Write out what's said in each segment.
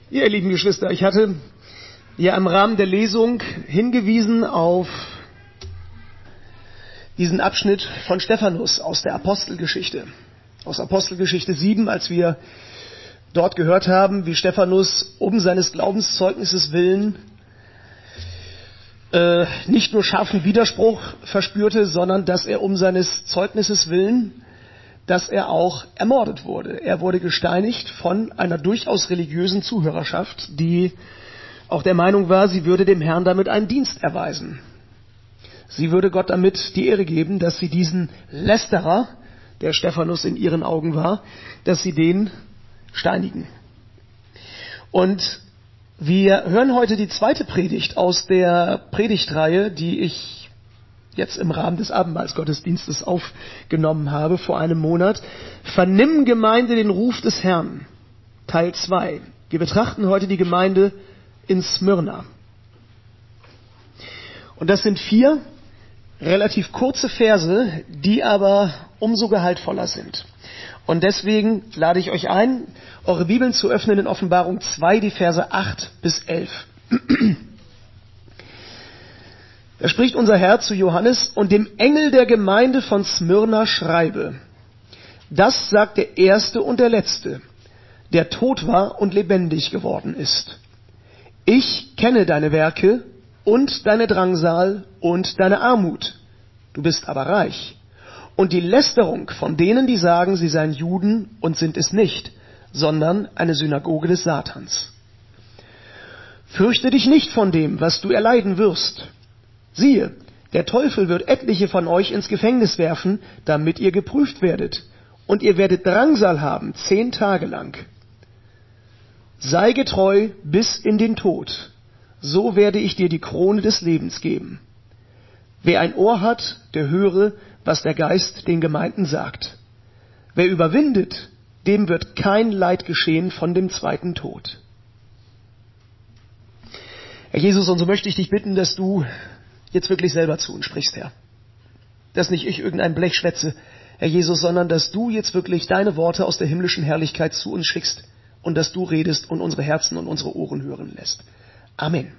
Ja, ihr lieben Geschwister, ich hatte ja im Rahmen der Lesung hingewiesen auf diesen Abschnitt von Stephanus aus der Apostelgeschichte. Aus Apostelgeschichte 7, als wir dort gehört haben, wie Stephanus um seines Glaubenszeugnisses willen nicht nur scharfen Widerspruch verspürte, sondern dass er um seines Zeugnisses willen, dass er auch ermordet wurde. Er wurde gesteinigt von einer durchaus religiösen Zuhörerschaft, die auch der Meinung war, sie würde dem Herrn damit einen Dienst erweisen. Sie würde Gott damit die Ehre geben, dass sie diesen Lästerer, der Stephanus in ihren Augen war, dass sie den steinigen. Und wir hören heute die zweite Predigt aus der Predigtreihe, die ich jetzt im Rahmen des Abendmahlsgottesdienstes aufgenommen habe vor einem Monat. Vernimm, Gemeinde, den Ruf des Herrn, Teil 2. Wir betrachten heute die Gemeinde in Smyrna. Und das sind 4 relativ kurze Verse, die aber umso gehaltvoller sind. Und deswegen lade ich euch ein, eure Bibeln zu öffnen in Offenbarung 2, die Verse 8 bis 11. Da spricht unser Herr zu Johannes: Und dem Engel der Gemeinde von Smyrna schreibe: Das sagt der Erste und der Letzte, der tot war und lebendig geworden ist. Ich kenne deine Werke und deine Drangsal und deine Armut. Du bist aber reich. Und die Lästerung von denen, die sagen, sie seien Juden und sind es nicht, sondern eine Synagoge des Satans. Fürchte dich nicht von dem, was du erleiden wirst. Siehe, der Teufel wird etliche von euch ins Gefängnis werfen, damit ihr geprüft werdet. Und ihr werdet Drangsal haben 10 Tage lang. Sei getreu bis in den Tod. So werde ich dir die Krone des Lebens geben. Wer ein Ohr hat, der höre, was der Geist den Gemeinden sagt. Wer überwindet, dem wird kein Leid geschehen von dem zweiten Tod. Herr Jesus, und so möchte ich dich bitten, dass du jetzt wirklich selber zu uns sprichst, Herr. Dass nicht ich irgendein Blech schwätze, Herr Jesus, sondern dass du jetzt wirklich deine Worte aus der himmlischen Herrlichkeit zu uns schickst und dass du redest und unsere Herzen und unsere Ohren hören lässt. Amen.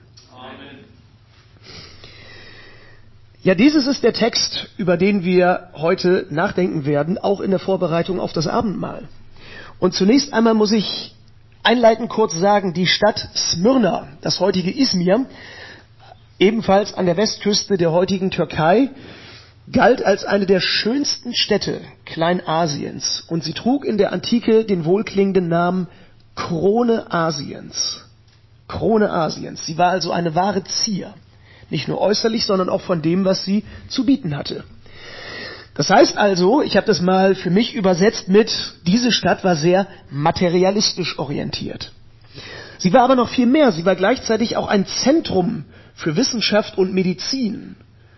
Ja, dieses ist der Text, über den wir heute nachdenken werden, auch in der Vorbereitung auf das Abendmahl. Und zunächst einmal muss ich einleitend kurz sagen, die Stadt Smyrna, das heutige Izmir, ebenfalls an der Westküste der heutigen Türkei, galt als eine der schönsten Städte Kleinasiens. Und sie trug in der Antike den wohlklingenden Namen Krone Asiens. Krone Asiens. Sie war also eine wahre Zier. Nicht nur äußerlich, sondern auch von dem, was sie zu bieten hatte. Das heißt also, ich habe das mal für mich übersetzt mit, diese Stadt war sehr materialistisch orientiert. Sie war aber noch viel mehr. Sie war gleichzeitig auch ein Zentrum für Wissenschaft und Medizin.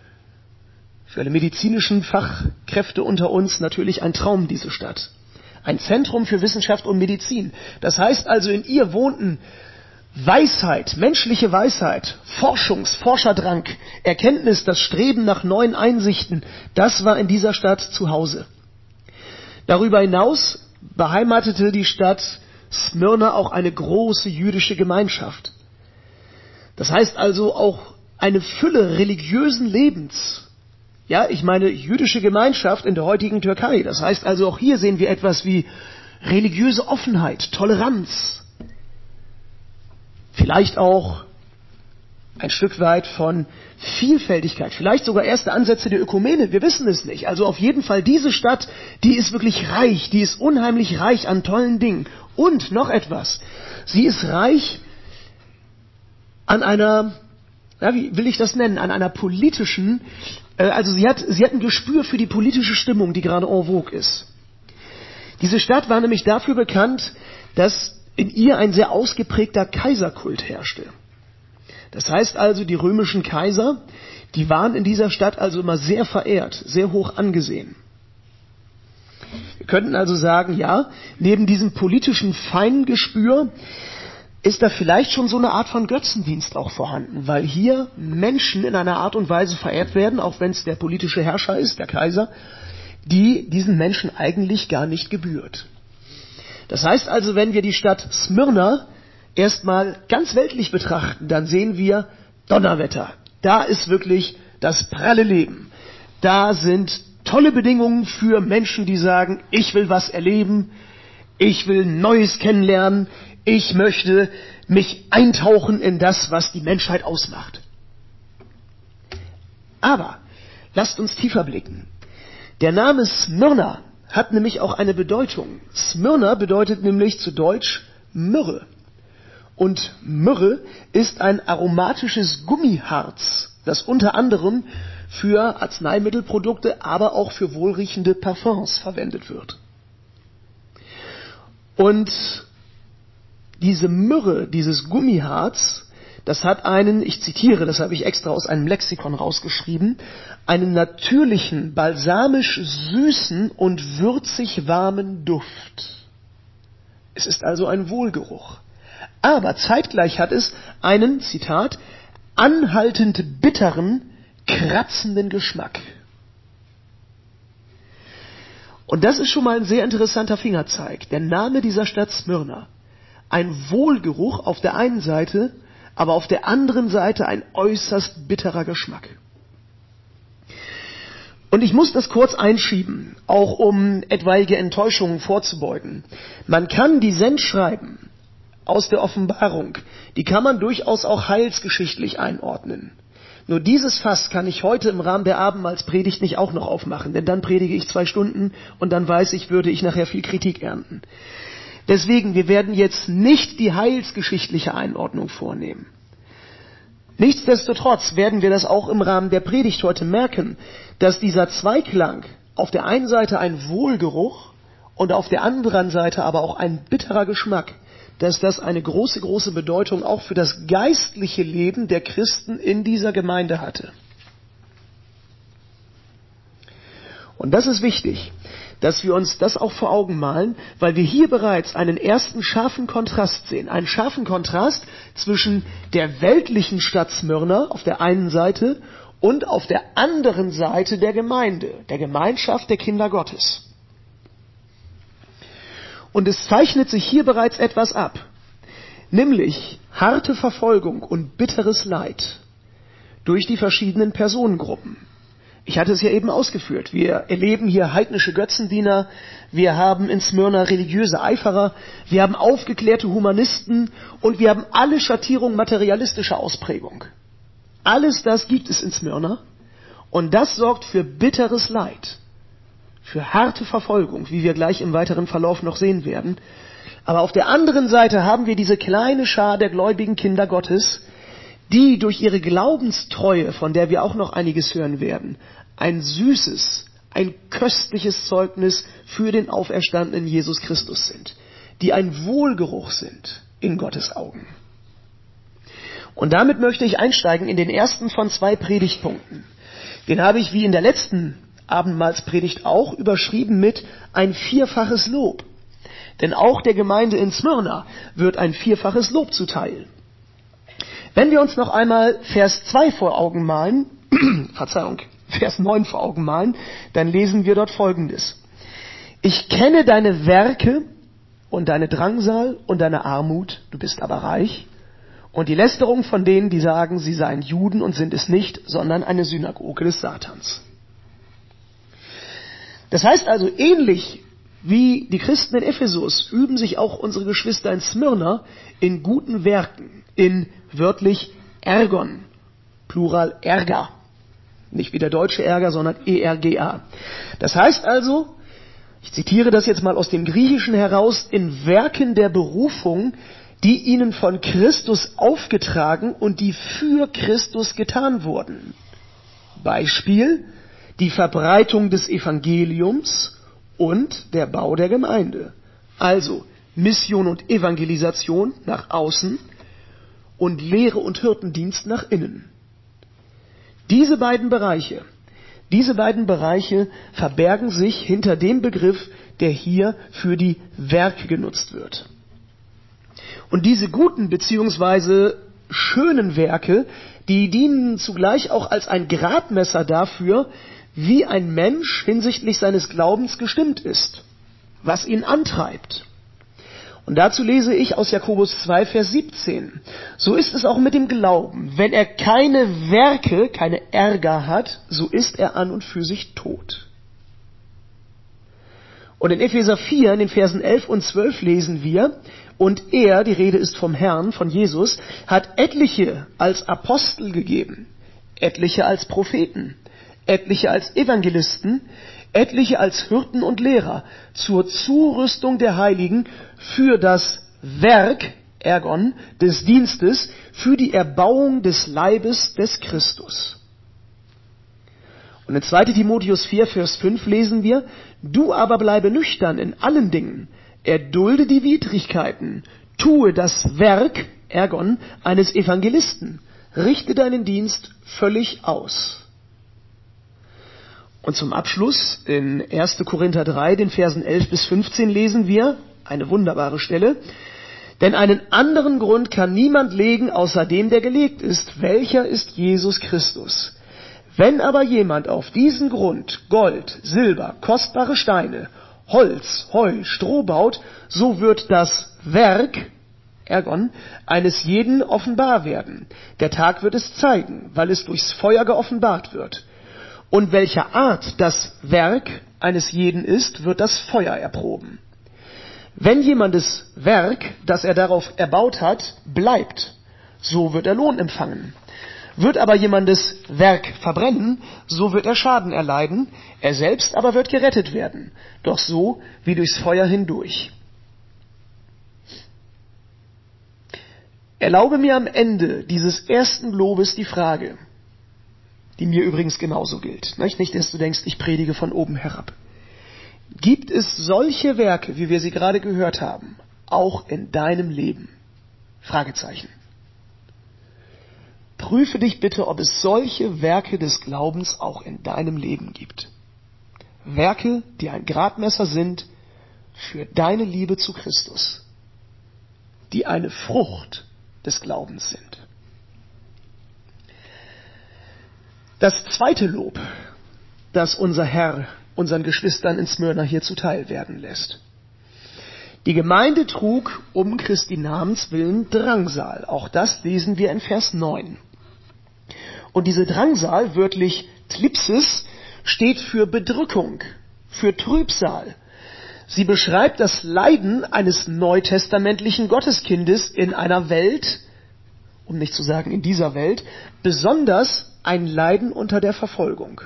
Für alle medizinischen Fachkräfte unter uns natürlich ein Traum, diese Stadt. Ein Zentrum für Wissenschaft und Medizin. Das heißt also, in ihr wohnten Weisheit, menschliche Weisheit, Forscherdrang, Erkenntnis, das Streben nach neuen Einsichten, das war in dieser Stadt zu Hause. Darüber hinaus beheimatete die Stadt Smyrna auch eine große jüdische Gemeinschaft. Das heißt also auch eine Fülle religiösen Lebens. Ja, ich meine jüdische Gemeinschaft in der heutigen Türkei. Das heißt also auch hier sehen wir etwas wie religiöse Offenheit, Toleranz. Vielleicht auch ein Stück weit von Vielfältigkeit, vielleicht sogar erste Ansätze der Ökumene, wir wissen es nicht. Also auf jeden Fall diese Stadt, die ist wirklich reich, die ist unheimlich reich an tollen Dingen. Und noch etwas, sie ist reich an einer, wie will ich das nennen, an einer politischen, also sie hat ein Gespür für die politische Stimmung, die gerade en vogue ist. Diese Stadt war nämlich dafür bekannt, dass in ihr ein sehr ausgeprägter Kaiserkult herrschte. Das heißt also, die römischen Kaiser, die waren in dieser Stadt also immer sehr verehrt, sehr hoch angesehen. Wir könnten also sagen, ja, neben diesem politischen Feingespür ist da vielleicht schon so eine Art von Götzendienst auch vorhanden, weil hier Menschen in einer Art und Weise verehrt werden, auch wenn es der politische Herrscher ist, der Kaiser, die diesen Menschen eigentlich gar nicht gebührt. Das heißt also, wenn wir die Stadt Smyrna erstmal ganz weltlich betrachten, dann sehen wir Donnerwetter. Da ist wirklich das pralle Leben. Da sind tolle Bedingungen für Menschen, die sagen, ich will was erleben, ich will Neues kennenlernen, ich möchte mich eintauchen in das, was die Menschheit ausmacht. Aber lasst uns tiefer blicken. Der Name Smyrna hat nämlich auch eine Bedeutung. Smyrna bedeutet nämlich zu Deutsch Myrrhe. Und Myrrhe ist ein aromatisches Gummiharz, das unter anderem für Arzneimittelprodukte, aber auch für wohlriechende Parfums verwendet wird. Und diese Myrrhe, dieses Gummiharz, das hat einen, ich zitiere, das habe ich extra aus einem Lexikon rausgeschrieben, einen natürlichen, balsamisch süßen und würzig warmen Duft. Es ist also ein Wohlgeruch. Aber zeitgleich hat es einen, Zitat, anhaltend bitteren, kratzenden Geschmack. Und das ist schon mal ein sehr interessanter Fingerzeig. Der Name dieser Stadt Smyrna. Ein Wohlgeruch auf der einen Seite, aber auf der anderen Seite ein äußerst bitterer Geschmack. Und ich muss das kurz einschieben, auch um etwaige Enttäuschungen vorzubeugen. Man kann die Sendschreiben aus der Offenbarung, die kann man durchaus auch heilsgeschichtlich einordnen. Nur dieses Fass kann ich heute im Rahmen der Abendmahlspredigt nicht auch noch aufmachen, denn dann predige ich 2 Stunden und dann weiß ich, würde ich nachher viel Kritik ernten. Deswegen, wir werden jetzt nicht die heilsgeschichtliche Einordnung vornehmen. Nichtsdestotrotz werden wir das auch im Rahmen der Predigt heute merken, dass dieser Zweiklang auf der einen Seite ein Wohlgeruch und auf der anderen Seite aber auch ein bitterer Geschmack, dass das eine große, große Bedeutung auch für das geistliche Leben der Christen in dieser Gemeinde hatte. Und das ist wichtig, dass wir uns das auch vor Augen malen, weil wir hier bereits einen ersten scharfen Kontrast sehen. Einen scharfen Kontrast zwischen der weltlichen Stadt Smyrna auf der einen Seite und auf der anderen Seite der Gemeinde, der Gemeinschaft der Kinder Gottes. Und es zeichnet sich hier bereits etwas ab, nämlich harte Verfolgung und bitteres Leid durch die verschiedenen Personengruppen. Ich hatte es ja eben ausgeführt. Wir erleben hier heidnische Götzendiener, wir haben in Smyrna religiöse Eiferer, wir haben aufgeklärte Humanisten und wir haben alle Schattierungen materialistischer Ausprägung. Alles das gibt es in Smyrna und das sorgt für bitteres Leid, für harte Verfolgung, wie wir gleich im weiteren Verlauf noch sehen werden. Aber auf der anderen Seite haben wir diese kleine Schar der gläubigen Kinder Gottes, die durch ihre Glaubenstreue, von der wir auch noch einiges hören werden, ein süßes, ein köstliches Zeugnis für den auferstandenen Jesus Christus sind, die ein Wohlgeruch sind in Gottes Augen. Und damit möchte ich einsteigen in den ersten von 2 Predigtpunkten. Den habe ich wie in der letzten Abendmahlspredigt auch überschrieben mit ein 4-faches Lob. Denn auch der Gemeinde in Smyrna wird ein 4-faches Lob zuteil. Wenn wir uns noch einmal Vers 2 vor Augen malen, Vers 9 vor Augen malen, dann lesen wir dort Folgendes. Ich kenne deine Werke und deine Drangsal und deine Armut, du bist aber reich, und die Lästerung von denen, die sagen, sie seien Juden und sind es nicht, sondern eine Synagoge des Satans. Das heißt also, ähnlich wie die Christen in Ephesus üben sich auch unsere Geschwister in Smyrna in guten Werken, in wörtlich Ergon, Plural Erga. Nicht wie der deutsche Ärger, sondern ERGA. Das heißt also, ich zitiere das jetzt mal aus dem Griechischen heraus, in Werken der Berufung, die ihnen von Christus aufgetragen und die für Christus getan wurden. Beispiel, die Verbreitung des Evangeliums und der Bau der Gemeinde. Also Mission und Evangelisation nach außen und Lehre und Hirtendienst nach innen. Diese beiden Bereiche verbergen sich hinter dem Begriff, der hier für die Werke genutzt wird. Und diese guten bzw. schönen Werke, die dienen zugleich auch als ein Gradmesser dafür, wie ein Mensch hinsichtlich seines Glaubens gestimmt ist, was ihn antreibt. Und dazu lese ich aus Jakobus 2, Vers 17. So ist es auch mit dem Glauben. Wenn er keine Werke, keine Ärger hat, so ist er an und für sich tot. Und in Epheser 4, in den Versen 11 und 12 lesen wir, und er, die Rede ist vom Herrn, von Jesus, hat etliche als Apostel gegeben, etliche als Propheten, etliche als Evangelisten, etliche als Hirten und Lehrer, zur Zurüstung der Heiligen für das Werk, Ergon, des Dienstes, für die Erbauung des Leibes des Christus. Und in 2. Timotheus 4, Vers 5 lesen wir, du aber bleibe nüchtern in allen Dingen, erdulde die Widrigkeiten, tue das Werk, Ergon, eines Evangelisten, richte deinen Dienst völlig aus. Und zum Abschluss in 1. Korinther 3, den Versen 11 bis 15 lesen wir, eine wunderbare Stelle, denn einen anderen Grund kann niemand legen, außer dem, der gelegt ist, welcher ist Jesus Christus. Wenn aber jemand auf diesen Grund Gold, Silber, kostbare Steine, Holz, Heu, Stroh baut, so wird das Werk, Ergon, eines jeden offenbar werden. Der Tag wird es zeigen, weil es durchs Feuer geoffenbart wird. Und welcher Art das Werk eines jeden ist, wird das Feuer erproben. Wenn jemandes Werk, das er darauf erbaut hat, bleibt, so wird er Lohn empfangen. Wird aber jemandes Werk verbrennen, so wird er Schaden erleiden, er selbst aber wird gerettet werden, doch so wie durchs Feuer hindurch. Erlaube mir am Ende dieses ersten Lobes die Frage, die mir übrigens genauso gilt. Nicht, dass du denkst, ich predige von oben herab. Gibt es solche Werke, wie wir sie gerade gehört haben, auch in deinem Leben? Fragezeichen. Prüfe dich bitte, ob es solche Werke des Glaubens auch in deinem Leben gibt. Werke, die ein Gradmesser sind für deine Liebe zu Christus, die eine Frucht des Glaubens sind. Das zweite Lob, das unser Herr unseren Geschwistern in Smyrna hier zuteil werden lässt. Die Gemeinde trug um Christi Namens willen Drangsal. Auch das lesen wir in Vers 9. Und diese Drangsal, wörtlich Thlipsis, steht für Bedrückung, für Trübsal. Sie beschreibt das Leiden eines neutestamentlichen Gotteskindes in einer Welt, um nicht zu sagen in dieser Welt, besonders ein Leiden unter der Verfolgung.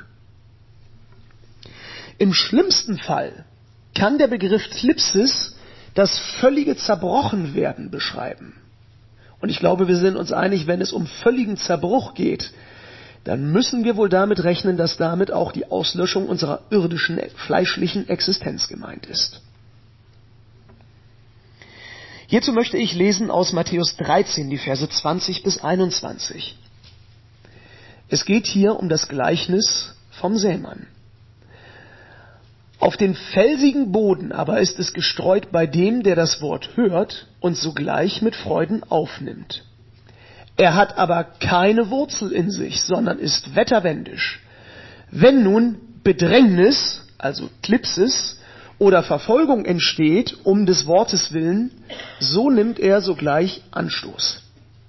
Im schlimmsten Fall kann der Begriff Thlipsis das völlige Zerbrochenwerden beschreiben. Und ich glaube, wir sind uns einig, wenn es um völligen Zerbruch geht, dann müssen wir wohl damit rechnen, dass damit auch die Auslöschung unserer irdischen, fleischlichen Existenz gemeint ist. Hierzu möchte ich lesen aus Matthäus 13, die Verse 20 bis 21. Es geht hier um das Gleichnis vom Sämann. Auf den felsigen Boden aber ist es gestreut bei dem, der das Wort hört und sogleich mit Freuden aufnimmt. Er hat aber keine Wurzel in sich, sondern ist wetterwendisch. Wenn nun Bedrängnis, also Thlipsis, oder Verfolgung entsteht, um des Wortes willen, so nimmt er sogleich Anstoß.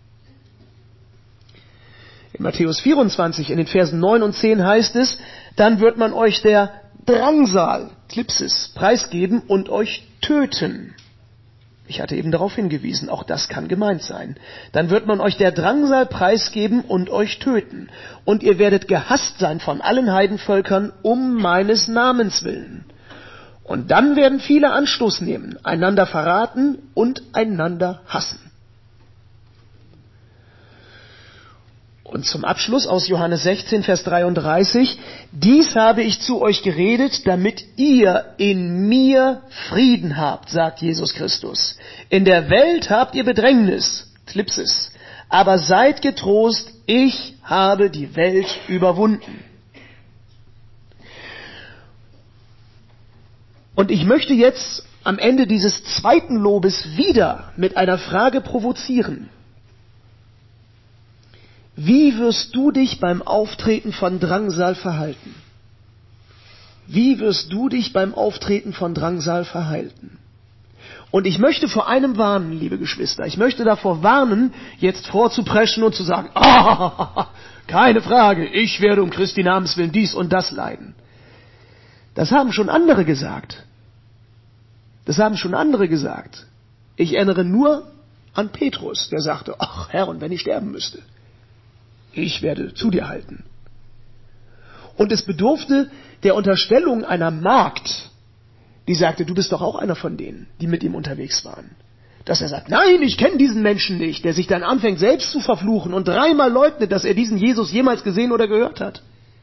In Matthäus 24, in den Versen 9 und 10 heißt es, dann wird man euch der Drangsal, Thlipsis, preisgeben und euch töten. Ich hatte eben darauf hingewiesen, auch das kann gemeint sein. Dann wird man euch der Drangsal preisgeben und euch töten. Und ihr werdet gehasst sein von allen Heidenvölkern um meines Namens willen. Und dann werden viele Anstoß nehmen, einander verraten und einander hassen. Und zum Abschluss aus Johannes 16, Vers 33, dies habe ich zu euch geredet, damit ihr in mir Frieden habt, sagt Jesus Christus. In der Welt habt ihr Bedrängnis, Thlipsis, aber seid getrost, ich habe die Welt überwunden. Und ich möchte jetzt am Ende dieses zweiten Lobes wieder mit einer Frage provozieren. Wie wirst du dich beim Auftreten von Drangsal verhalten? Wie wirst du dich beim Auftreten von Drangsal verhalten? Und ich möchte vor einem warnen, liebe Geschwister. Ich möchte davor warnen, jetzt vorzupreschen und zu sagen, keine Frage, ich werde um Christi Namens willen dies und das leiden. Das haben schon andere gesagt. Ich erinnere nur an Petrus, der sagte, ach Herr, und wenn ich sterben müsste, ich werde zu dir halten. Und es bedurfte der Unterstellung einer Magd, die sagte, du bist doch auch einer von denen, die mit ihm unterwegs waren. Dass er sagt, nein, ich kenne diesen Menschen nicht, der sich dann anfängt selbst zu verfluchen und 3-mal leugnet, dass er diesen Jesus jemals gesehen oder gehört hat.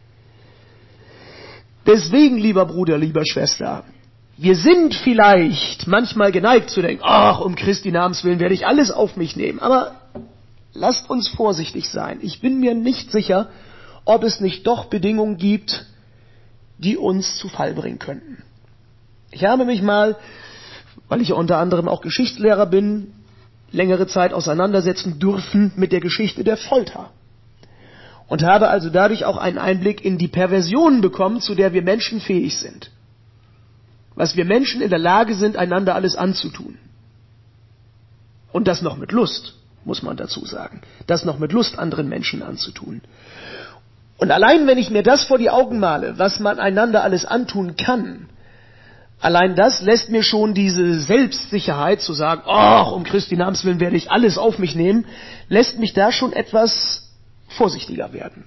Deswegen, lieber Bruder, lieber Schwester, wir sind vielleicht manchmal geneigt zu denken, ach, um Christi Namens willen werde ich alles auf mich nehmen. Aber lasst uns vorsichtig sein. Ich bin mir nicht sicher, ob es nicht doch Bedingungen gibt, die uns zu Fall bringen könnten. Ich habe mich mal, weil ich ja unter anderem auch Geschichtslehrer bin, längere Zeit auseinandersetzen dürfen mit der Geschichte der Folter. Und habe also dadurch auch einen Einblick in die Perversion bekommen, zu der wir Menschen fähig sind. Was wir Menschen in der Lage sind, einander alles anzutun. Und das noch mit Lust, muss man dazu sagen. Das noch mit Lust anderen Menschen anzutun. Und allein wenn ich mir das vor die Augen male, was man einander alles antun kann, allein das lässt mir schon diese Selbstsicherheit zu sagen, ach, um Christi Namens willen werde ich alles auf mich nehmen, lässt mich da schon etwas vorsichtiger werden.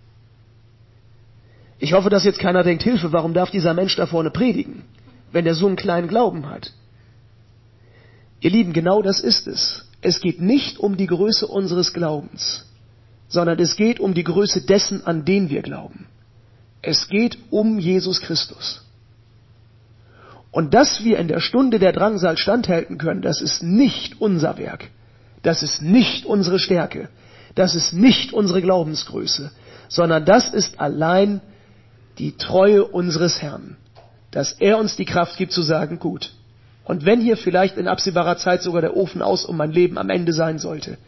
Ich hoffe, dass jetzt keiner denkt, Hilfe, warum darf dieser Mensch da vorne predigen, wenn er so einen kleinen Glauben hat? Ihr Lieben, genau das ist es. Es geht nicht um die Größe unseres Glaubens, sondern es geht um die Größe dessen, an den wir glauben. Es geht um Jesus Christus. Und dass wir in der Stunde der Drangsal standhalten können, das ist nicht unser Werk. Das ist nicht unsere Stärke. Das ist nicht unsere Glaubensgröße, sondern das ist allein die Treue unseres Herrn, dass er uns die Kraft gibt zu sagen, gut, und wenn hier vielleicht in absehbarer Zeit sogar der Ofen aus und mein Leben am Ende sein sollte,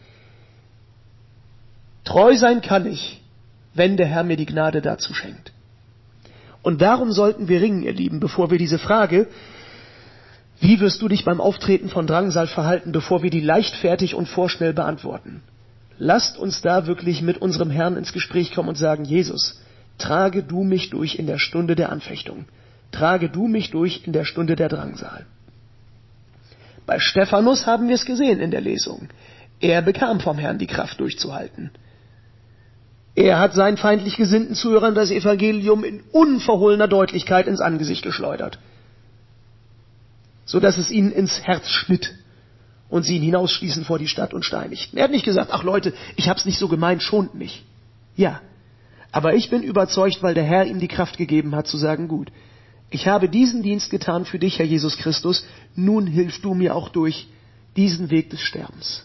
treu sein kann ich, wenn der Herr mir die Gnade dazu schenkt. Und darum sollten wir ringen, ihr Lieben, bevor wir diese Frage, wie wirst du dich beim Auftreten von Drangsal verhalten, bevor wir die leichtfertig und vorschnell beantworten. Lasst uns da wirklich mit unserem Herrn ins Gespräch kommen und sagen, Jesus, trage du mich durch in der Stunde der Anfechtung. Trage du mich durch in der Stunde der Drangsal. Bei Stephanus haben wir es gesehen in der Lesung. Er bekam vom Herrn die Kraft durchzuhalten. Er hat seinen feindlich gesinnten Zuhörern das Evangelium in unverhohlener Deutlichkeit ins Angesicht geschleudert, sodass es ihnen ins Herz schnitt und sie ihn hinausstießen vor die Stadt und steinigten. Er hat nicht gesagt, ach Leute, ich hab's nicht so gemeint, schont mich. Ja, aber ich bin überzeugt, weil der Herr ihm die Kraft gegeben hat, zu sagen, gut, ich habe diesen Dienst getan für dich, Herr Jesus Christus, nun hilf du mir auch durch diesen Weg des Sterbens.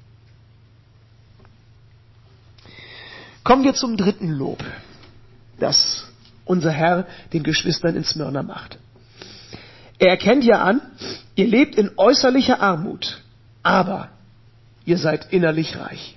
Kommen wir zum dritten Lob, das unser Herr den Geschwistern in Smyrna macht. Er erkennt ja an, ihr lebt in äußerlicher Armut, aber ihr seid innerlich reich.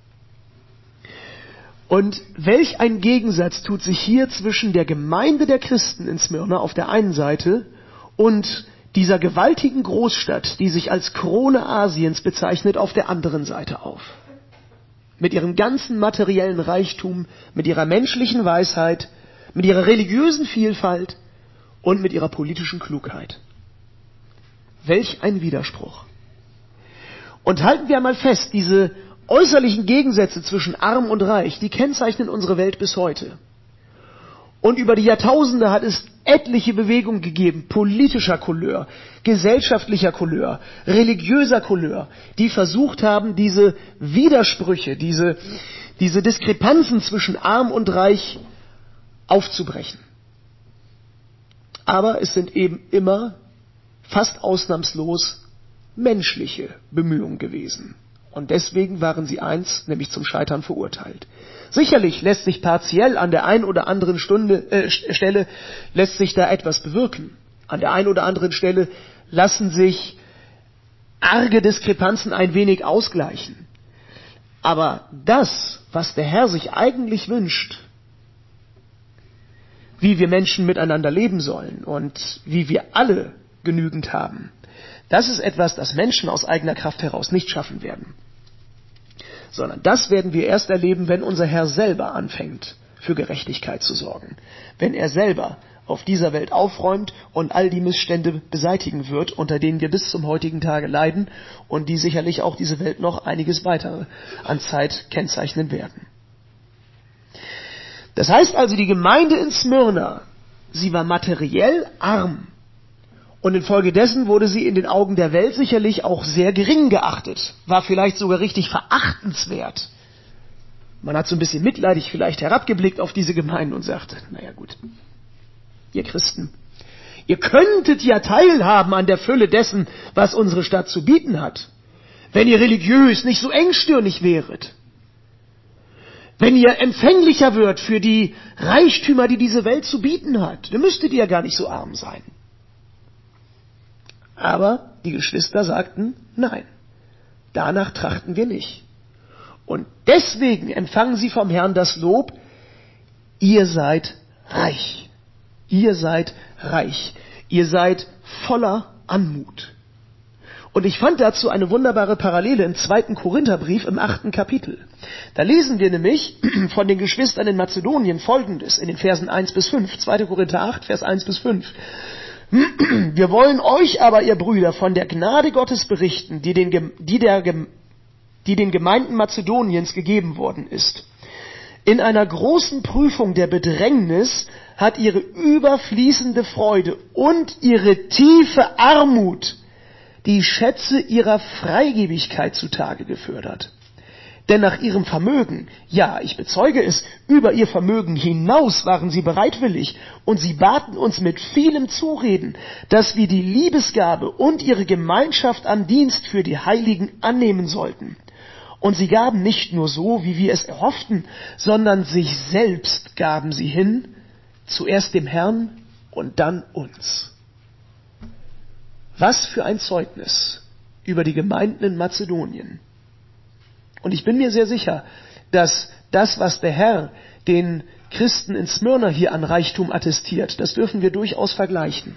Und welch ein Gegensatz tut sich hier zwischen der Gemeinde der Christen in Smyrna auf der einen Seite und dieser gewaltigen Großstadt, die sich als Krone Asiens bezeichnet, auf der anderen Seite auf. Mit ihrem ganzen materiellen Reichtum, mit ihrer menschlichen Weisheit, mit ihrer religiösen Vielfalt und mit ihrer politischen Klugheit. Welch ein Widerspruch. Und halten wir einmal fest, diese äußerlichen Gegensätze zwischen arm und reich, die kennzeichnen unsere Welt bis heute. Und über die Jahrtausende hat es etliche Bewegungen gegeben, politischer Couleur, gesellschaftlicher Couleur, religiöser Couleur, die versucht haben, diese Widersprüche, diese Diskrepanzen zwischen arm und reich aufzubrechen. Aber es sind eben immer, fast ausnahmslos, menschliche Bemühungen gewesen. Und deswegen waren sie eins, nämlich zum Scheitern verurteilt. Sicherlich lässt sich partiell an der einen oder anderen Stelle lässt sich da etwas bewirken. An der einen oder anderen Stelle lassen sich arge Diskrepanzen ein wenig ausgleichen. Aber das, was der Herr sich eigentlich wünscht, wie wir Menschen miteinander leben sollen und wie wir alle genügend haben, Das ist etwas, das Menschen aus eigener Kraft heraus nicht schaffen werden. Sondern das werden wir erst erleben, wenn unser Herr selber anfängt, für Gerechtigkeit zu sorgen. Wenn er selber auf dieser Welt aufräumt und all die Missstände beseitigen wird, unter denen wir bis zum heutigen Tage leiden und die sicherlich auch diese Welt noch einiges weitere an Zeit kennzeichnen werden. Das heißt also, die Gemeinde in Smyrna, sie war materiell arm und infolgedessen wurde sie in den Augen der Welt sicherlich auch sehr gering geachtet, war vielleicht sogar richtig verachtenswert. Man hat so ein bisschen mitleidig vielleicht herabgeblickt auf diese Gemeinden und sagte, naja gut, ihr Christen, ihr könntet ja teilhaben an der Fülle dessen, was unsere Stadt zu bieten hat, wenn ihr religiös nicht so engstirnig wäret, wenn ihr empfänglicher würdet für die Reichtümer, die diese Welt zu bieten hat, dann müsstet ihr ja gar nicht so arm sein. Aber die Geschwister sagten, nein, danach trachten wir nicht. Und deswegen empfangen sie vom Herrn das Lob, ihr seid reich. Ihr seid reich. Ihr seid voller Anmut. Und ich fand dazu eine wunderbare Parallele im 2. Korintherbrief im 8. Kapitel. Da lesen wir nämlich von den Geschwistern in Mazedonien Folgendes in den Versen 1 bis 5. 2. Korinther 8, Vers 1 bis 5. Wir wollen euch aber, ihr Brüder, von der Gnade Gottes berichten, die den Gemeinden Mazedoniens gegeben worden ist. In einer großen Prüfung der Bedrängnis hat ihre überfließende Freude und ihre tiefe Armut die Schätze ihrer Freigebigkeit zutage gefördert. Denn nach ihrem Vermögen, ja, ich bezeuge es, über ihr Vermögen hinaus waren sie bereitwillig und sie baten uns mit vielem Zureden, dass wir die Liebesgabe und ihre Gemeinschaft am Dienst für die Heiligen annehmen sollten. Und sie gaben nicht nur so, wie wir es erhofften, sondern sich selbst gaben sie hin, zuerst dem Herrn und dann uns. Was für ein Zeugnis über die Gemeinden in Mazedonien. Und ich bin mir sehr sicher, dass das, was der Herr den Christen in Smyrna hier an Reichtum attestiert, das dürfen wir durchaus vergleichen.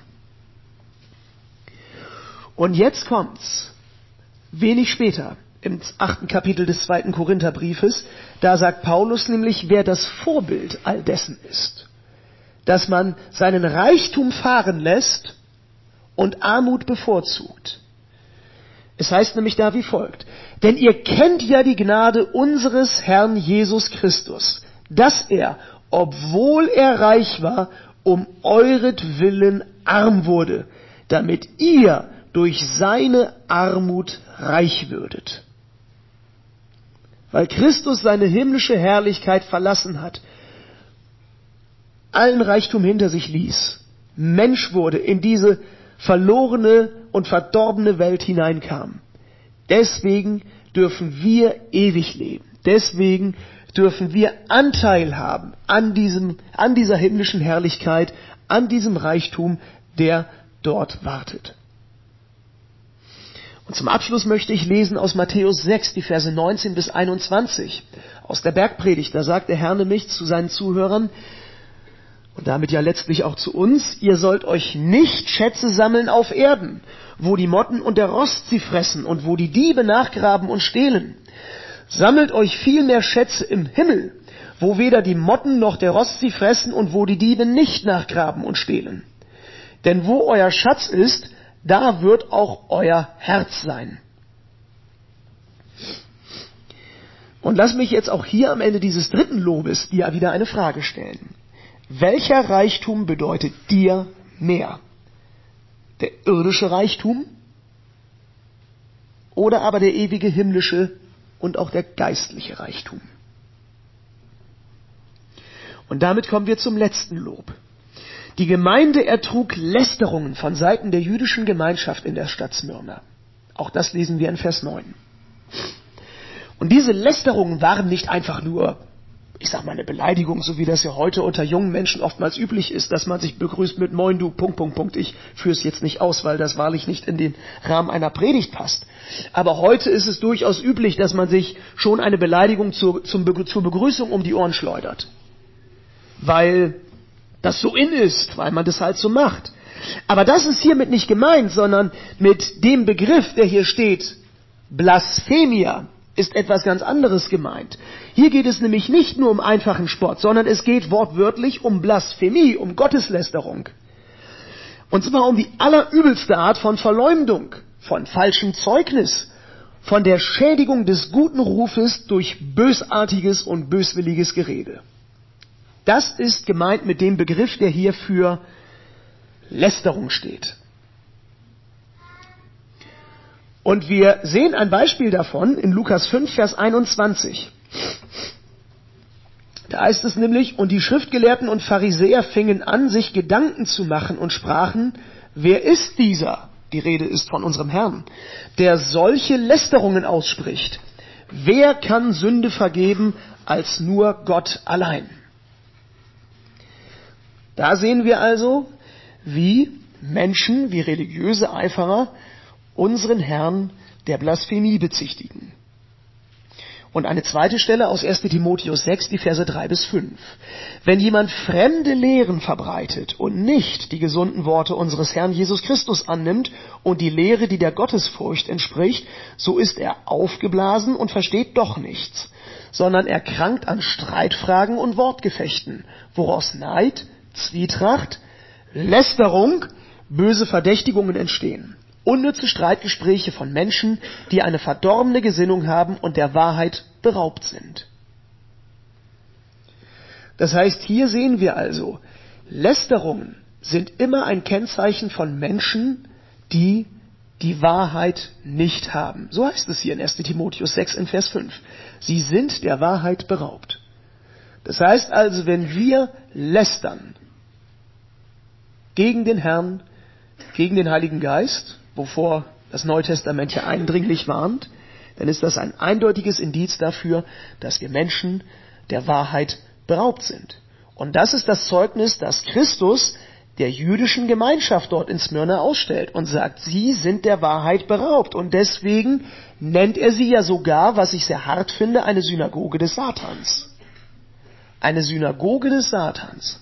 Und jetzt kommt's, wenig später, im 8. Kapitel des 2. Korintherbriefes, da sagt Paulus nämlich, wer das Vorbild all dessen ist, dass man seinen Reichtum fahren lässt und Armut bevorzugt. Es heißt nämlich da wie folgt, denn ihr kennt ja die Gnade unseres Herrn Jesus Christus, dass er, obwohl er reich war, um euretwillen arm wurde, damit ihr durch seine Armut reich würdet. Weil Christus seine himmlische Herrlichkeit verlassen hat, allen Reichtum hinter sich ließ, Mensch wurde, in diese verlorene und verdorbene Welt hineinkam. Deswegen dürfen wir ewig leben. Deswegen dürfen wir Anteil haben an dieser himmlischen Herrlichkeit, an diesem Reichtum, der dort wartet. Und zum Abschluss möchte ich lesen aus Matthäus 6, die Verse 19 bis 21. Aus der Bergpredigt, da sagt der Herr nämlich zu seinen Zuhörern, und damit ja letztlich auch zu uns, ihr sollt euch nicht Schätze sammeln auf Erden, wo die Motten und der Rost sie fressen und wo die Diebe nachgraben und stehlen. Sammelt euch vielmehr Schätze im Himmel, wo weder die Motten noch der Rost sie fressen und wo die Diebe nicht nachgraben und stehlen. Denn wo euer Schatz ist, da wird auch euer Herz sein. Und lass mich jetzt auch hier am Ende dieses 3. Lobes dir wieder eine Frage stellen. Welcher Reichtum bedeutet dir mehr? Der irdische Reichtum oder aber der ewige himmlische und auch der geistliche Reichtum? Und damit kommen wir zum letzten Lob. Die Gemeinde ertrug Lästerungen von Seiten der jüdischen Gemeinschaft in der Stadt Smyrna. Auch das lesen wir in Vers 9. Und diese Lästerungen waren nicht einfach nur, ich sag mal, eine Beleidigung, so wie das ja heute unter jungen Menschen oftmals üblich ist, dass man sich begrüßt mit Moin du, ... Ich führe es jetzt nicht aus, weil das wahrlich nicht in den Rahmen einer Predigt passt. Aber heute ist es durchaus üblich, dass man sich schon eine Beleidigung zur Begrüßung um die Ohren schleudert. Weil das so in ist, weil man das halt so macht. Aber das ist hiermit nicht gemeint, sondern mit dem Begriff, der hier steht, Blasphemia, ist etwas ganz anderes gemeint. Hier geht es nämlich nicht nur um einfachen Spott, sondern es geht wortwörtlich um Blasphemie, um Gotteslästerung. Und zwar um die allerübelste Art von Verleumdung, von falschem Zeugnis, von der Schädigung des guten Rufes durch bösartiges und böswilliges Gerede. Das ist gemeint mit dem Begriff, der hier für Lästerung steht. Und wir sehen ein Beispiel davon in Lukas 5, Vers 21. Da heißt es nämlich, und die Schriftgelehrten und Pharisäer fingen an, sich Gedanken zu machen und sprachen, wer ist dieser? Die Rede ist von unserem Herrn, der solche Lästerungen ausspricht. Wer kann Sünde vergeben als nur Gott allein? Da sehen wir also, wie Menschen, wie religiöse Eiferer unseren Herrn der Blasphemie bezichtigen. Und eine zweite Stelle aus 1. Timotheus 6, die Verse 3 bis 5. Wenn jemand fremde Lehren verbreitet und nicht die gesunden Worte unseres Herrn Jesus Christus annimmt und die Lehre, die der Gottesfurcht entspricht, so ist er aufgeblasen und versteht doch nichts, sondern erkrankt an Streitfragen und Wortgefechten, woraus Neid, Zwietracht, Lästerung, böse Verdächtigungen entstehen. Unnütze Streitgespräche von Menschen, die eine verdorbene Gesinnung haben und der Wahrheit beraubt sind. Das heißt, hier sehen wir also, Lästerungen sind immer ein Kennzeichen von Menschen, die die Wahrheit nicht haben. So heißt es hier in 1. Timotheus 6 in Vers 5. Sie sind der Wahrheit beraubt. Das heißt also, wenn wir lästern gegen den Herrn, gegen den Heiligen Geist, wovor das Neue Testament ja eindringlich warnt, dann ist das ein eindeutiges Indiz dafür, dass wir Menschen der Wahrheit beraubt sind. Und das ist das Zeugnis, das Christus der jüdischen Gemeinschaft dort in Smyrna ausstellt und sagt, sie sind der Wahrheit beraubt. Und deswegen nennt er sie ja sogar, was ich sehr hart finde, eine Synagoge des Satans. Eine Synagoge des Satans.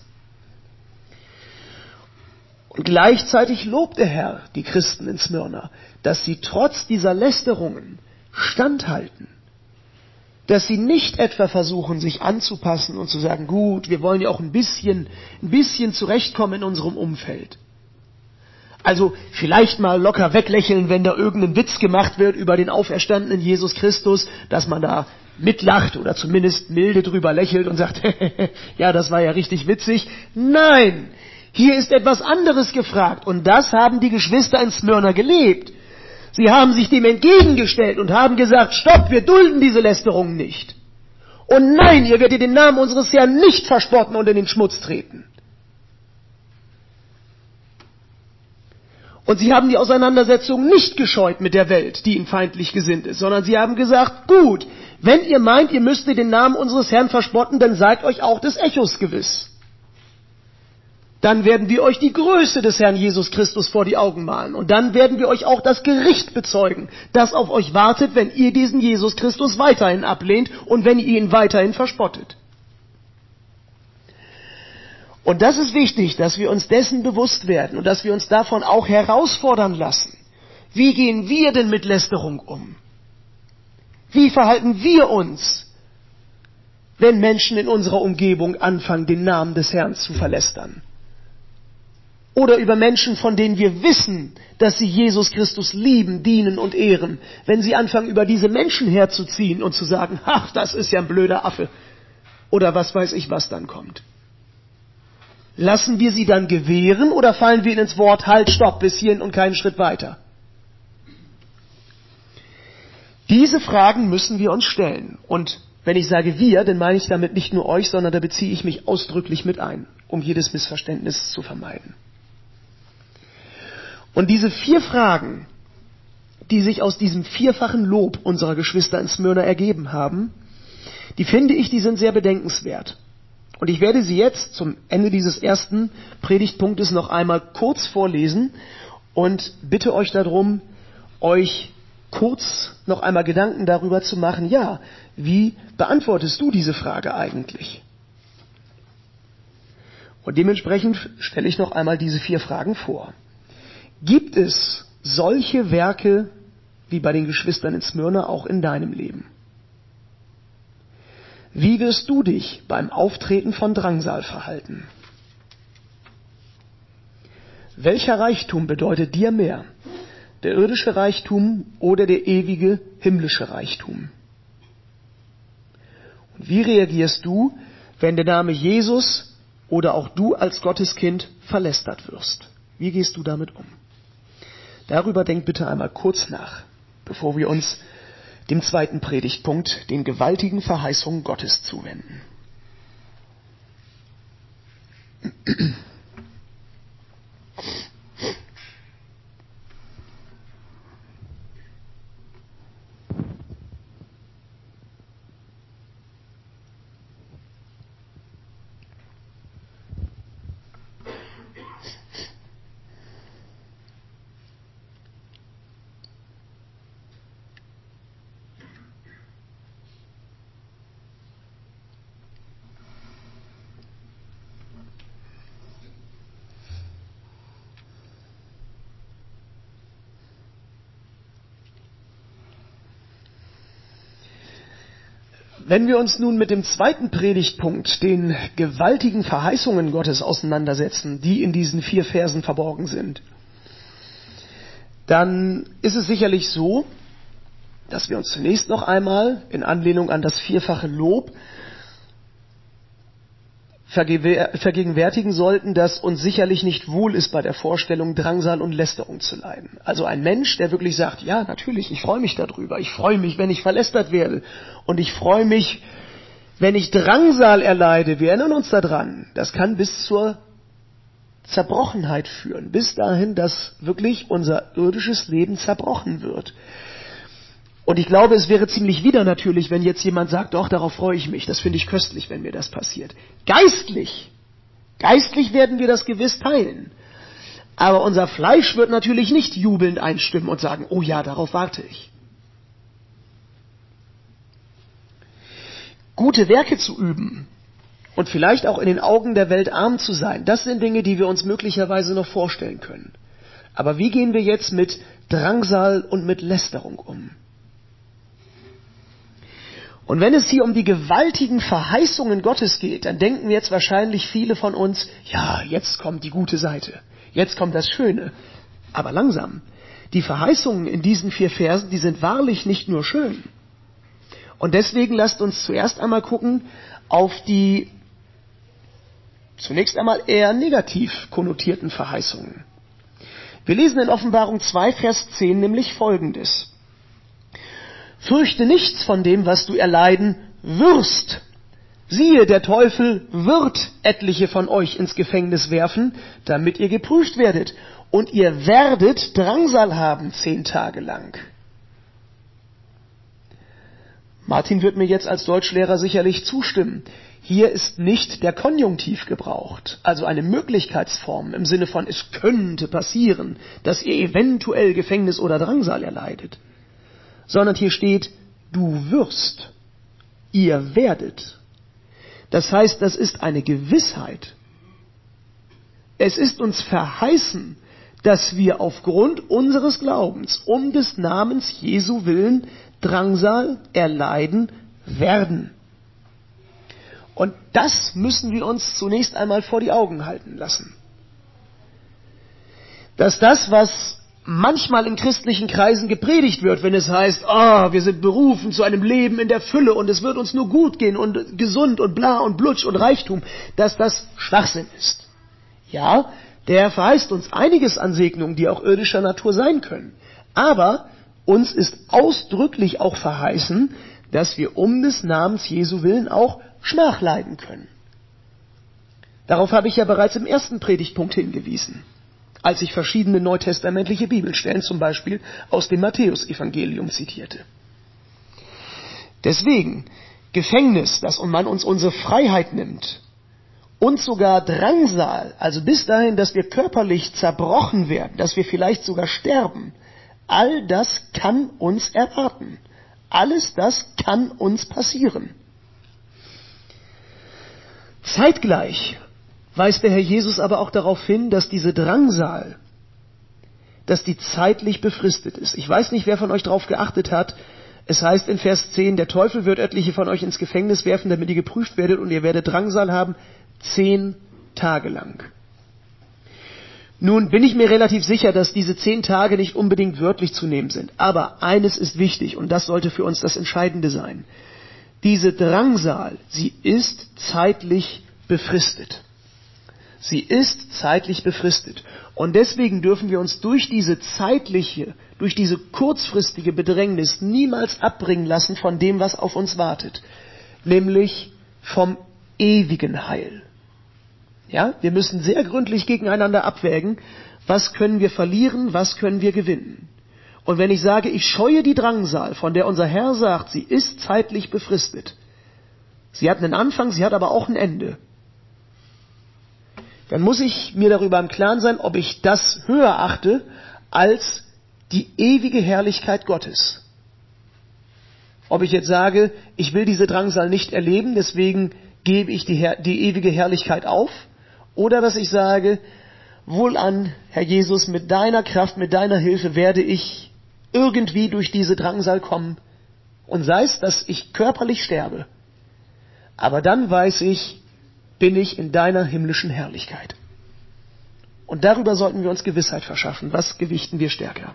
Und gleichzeitig lobt der Herr die Christen in Smyrna, dass sie trotz dieser Lästerungen standhalten. Dass sie nicht etwa versuchen, sich anzupassen und zu sagen, gut, wir wollen ja auch ein bisschen zurechtkommen in unserem Umfeld. Also vielleicht mal locker weglächeln, wenn da irgendein Witz gemacht wird über den auferstandenen Jesus Christus, dass man da mitlacht oder zumindest milde drüber lächelt und sagt, ja, das war ja richtig witzig. Nein! Hier ist etwas anderes gefragt und das haben die Geschwister in Smyrna gelebt. Sie haben sich dem entgegengestellt und haben gesagt, stopp, wir dulden diese Lästerungen nicht. Und nein, ihr werdet den Namen unseres Herrn nicht verspotten und in den Schmutz treten. Und sie haben die Auseinandersetzung nicht gescheut mit der Welt, die ihnen feindlich gesinnt ist, sondern sie haben gesagt, gut, wenn ihr meint, ihr müsstet den Namen unseres Herrn verspotten, dann seid euch auch des Echos gewiss. Dann werden wir euch die Größe des Herrn Jesus Christus vor die Augen malen. Und dann werden wir euch auch das Gericht bezeugen, das auf euch wartet, wenn ihr diesen Jesus Christus weiterhin ablehnt und wenn ihr ihn weiterhin verspottet. Und das ist wichtig, dass wir uns dessen bewusst werden und dass wir uns davon auch herausfordern lassen. Wie gehen wir denn mit Lästerung um? Wie verhalten wir uns, wenn Menschen in unserer Umgebung anfangen, den Namen des Herrn zu verlästern? Oder über Menschen, von denen wir wissen, dass sie Jesus Christus lieben, dienen und ehren, wenn sie anfangen, über diese Menschen herzuziehen und zu sagen, ach, das ist ja ein blöder Affe. Oder was weiß ich, was dann kommt. Lassen wir sie dann gewähren oder fallen wir ihnen ins Wort, halt, stopp, bis hierhin und keinen Schritt weiter? Diese Fragen müssen wir uns stellen. Und wenn ich sage wir, dann meine ich damit nicht nur euch, sondern da beziehe ich mich ausdrücklich mit ein, um jedes Missverständnis zu vermeiden. Und diese 4 Fragen, die sich aus diesem vierfachen Lob unserer Geschwister in Smyrna ergeben haben, die finde ich, die sind sehr bedenkenswert. Und ich werde sie jetzt zum Ende dieses ersten Predigtpunktes noch einmal kurz vorlesen und bitte euch darum, euch kurz noch einmal Gedanken darüber zu machen, ja, wie beantwortest du diese Frage eigentlich? Und dementsprechend stelle ich noch einmal diese 4 Fragen vor. Gibt es solche Werke wie bei den Geschwistern in Smyrna auch in deinem Leben? Wie wirst du dich beim Auftreten von Drangsal verhalten? Welcher Reichtum bedeutet dir mehr? Der irdische Reichtum oder der ewige himmlische Reichtum? Und wie reagierst du, wenn der Name Jesus oder auch du als Gotteskind verlästert wirst? Wie gehst du damit um? Darüber denk bitte einmal kurz nach, bevor wir uns dem zweiten Predigtpunkt, den gewaltigen Verheißungen Gottes, zuwenden. Wenn wir uns nun mit dem zweiten Predigtpunkt, den gewaltigen Verheißungen Gottes, auseinandersetzen, die in diesen 4 Versen verborgen sind, dann ist es sicherlich so, dass wir uns zunächst noch einmal in Anlehnung an das 4-fache Lob vergegenwärtigen sollten, dass uns sicherlich nicht wohl ist, bei der Vorstellung, Drangsal und Lästerung zu leiden. Also ein Mensch, der wirklich sagt, ja, natürlich, ich freue mich darüber, ich freue mich, wenn ich verlästert werde und ich freue mich, wenn ich Drangsal erleide. Wir erinnern uns daran, das kann bis zur Zerbrochenheit führen, bis dahin, dass wirklich unser irdisches Leben zerbrochen wird. Und ich glaube, es wäre ziemlich widernatürlich, wenn jetzt jemand sagt, doch, darauf freue ich mich, das finde ich köstlich, wenn mir das passiert. Geistlich werden wir das gewiss teilen. Aber unser Fleisch wird natürlich nicht jubelnd einstimmen und sagen, oh ja, darauf warte ich. Gute Werke zu üben und vielleicht auch in den Augen der Welt arm zu sein, das sind Dinge, die wir uns möglicherweise noch vorstellen können. Aber wie gehen wir jetzt mit Drangsal und mit Lästerung um? Und wenn es hier um die gewaltigen Verheißungen Gottes geht, dann denken jetzt wahrscheinlich viele von uns, ja, jetzt kommt die gute Seite, jetzt kommt das Schöne. Aber langsam, die Verheißungen in diesen 4 Versen, die sind wahrlich nicht nur schön. Und deswegen lasst uns zuerst einmal gucken auf die zunächst einmal eher negativ konnotierten Verheißungen. Wir lesen in Offenbarung 2, Vers 10 nämlich Folgendes. Fürchte nichts von dem, was du erleiden wirst. Siehe, der Teufel wird etliche von euch ins Gefängnis werfen, damit ihr geprüft werdet. Und ihr werdet Drangsal haben 10 Tage lang. Martin wird mir jetzt als Deutschlehrer sicherlich zustimmen. Hier ist nicht der Konjunktiv gebraucht, also eine Möglichkeitsform im Sinne von, es könnte passieren, dass ihr eventuell Gefängnis oder Drangsal erleidet. Sondern hier steht, du wirst, ihr werdet. Das heißt, das ist eine Gewissheit. Es ist uns verheißen, dass wir aufgrund unseres Glaubens, um des Namens Jesu willen, Drangsal erleiden werden. Und das müssen wir uns zunächst einmal vor die Augen halten lassen. Dass das, was manchmal in christlichen Kreisen gepredigt wird, wenn es heißt, wir sind berufen zu einem Leben in der Fülle und es wird uns nur gut gehen und gesund und bla und blutsch und Reichtum, dass das Schwachsinn ist. Ja, der verheißt uns einiges an Segnungen, die auch irdischer Natur sein können. Aber uns ist ausdrücklich auch verheißen, dass wir um des Namens Jesu willen auch Schmach leiden können. Darauf habe ich ja bereits im ersten Predigtpunkt hingewiesen, als ich verschiedene neutestamentliche Bibelstellen, zum Beispiel aus dem Matthäusevangelium, zitierte. Deswegen, Gefängnis, dass man uns unsere Freiheit nimmt, und sogar Drangsal, also bis dahin, dass wir körperlich zerbrochen werden, dass wir vielleicht sogar sterben, all das kann uns erwarten. Alles das kann uns passieren. Zeitgleich weist der Herr Jesus aber auch darauf hin, dass diese Drangsal, dass die zeitlich befristet ist. Ich weiß nicht, wer von euch darauf geachtet hat. Es heißt in Vers 10, der Teufel wird etliche von euch ins Gefängnis werfen, damit ihr geprüft werdet und ihr werdet Drangsal haben 10 Tage lang. Nun bin ich mir relativ sicher, dass diese 10 Tage nicht unbedingt wörtlich zu nehmen sind. Aber eines ist wichtig und das sollte für uns das Entscheidende sein. Diese Drangsal, sie ist zeitlich befristet. Sie ist zeitlich befristet. Und deswegen dürfen wir uns durch diese kurzfristige Bedrängnis niemals abbringen lassen von dem, was auf uns wartet. Nämlich vom ewigen Heil. Ja, wir müssen sehr gründlich gegeneinander abwägen, was können wir verlieren, was können wir gewinnen. Und wenn ich sage, ich scheue die Drangsal, von der unser Herr sagt, sie ist zeitlich befristet. Sie hat einen Anfang, sie hat aber auch ein Ende. Dann muss ich mir darüber im Klaren sein, ob ich das höher achte als die ewige Herrlichkeit Gottes. Ob ich jetzt sage, ich will diese Drangsal nicht erleben, deswegen gebe ich die ewige Herrlichkeit auf. Oder dass ich sage, wohlan, Herr Jesus, mit deiner Kraft, mit deiner Hilfe werde ich irgendwie durch diese Drangsal kommen. Und sei es, dass ich körperlich sterbe. Aber dann weiß ich, bin ich in deiner himmlischen Herrlichkeit. Und darüber sollten wir uns Gewissheit verschaffen. Was gewichten wir stärker?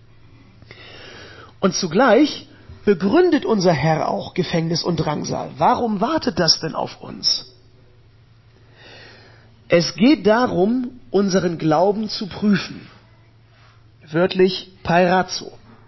Und zugleich begründet unser Herr auch Gefängnis und Drangsal. Warum wartet das denn auf uns? Es geht darum, unseren Glauben zu prüfen. Wörtlich Peirazo.